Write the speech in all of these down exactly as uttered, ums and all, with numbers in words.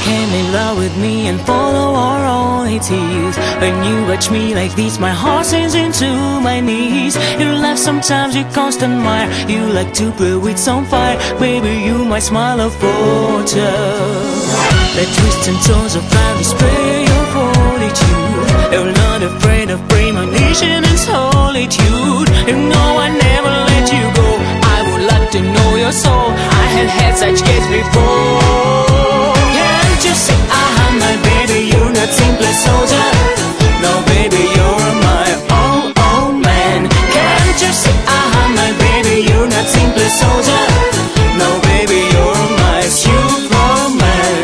came in love with me and follow our only tears. When you watch me like this, my heart sinks into my knees. You laugh sometimes, you constant mire. You like to play with some fire. Baby, you my smile of photo. The twists and turns of life display your fortitude. You're not afraid of premonition and solitude. You know I never let you go. I would like to know your soul. I have had such cases before. Can't you see, ah, my baby, you're not simply a soldier. No, baby, you're my own, own man. Can't you see, ah, my baby, you're not simply a soldier. No, baby, you're my Superman.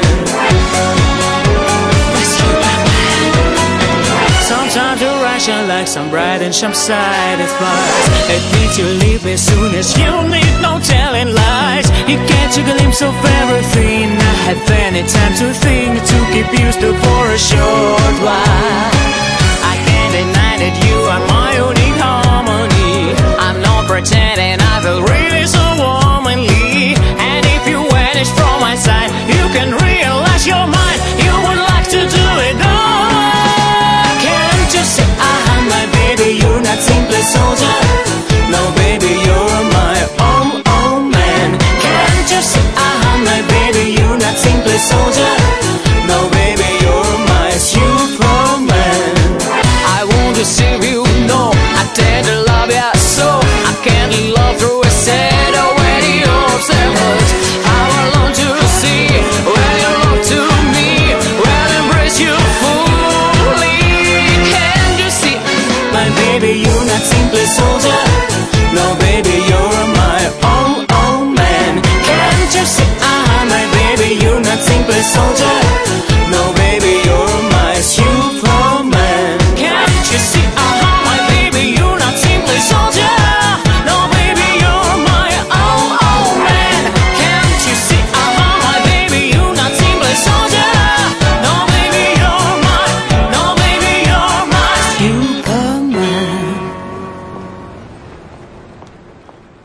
Sometimes you ration like some bright and some side advice. It means you leave as soon as you need no telling lies. You catch a glimpse of everything. I have any time to think, to keep you still for a short while. I can't deny that you are my unique harmony. I'm not pretending, I feel really so womanly. And if you vanish from my side, you can realize you're mine. You would like to do it all. Can't you see, ah, my baby, you're not simply a soldier. No, baby, you're my own, own man. Can't you see, ah, my baby, you're not simply a soldier. No, baby, you're my Superman. I want to save you, no, I tend to love you so. I can't love through a set of radio observers. I will long to see when you love to me, when I embrace you fully. Can't you see, my baby, you're not simply a soldier.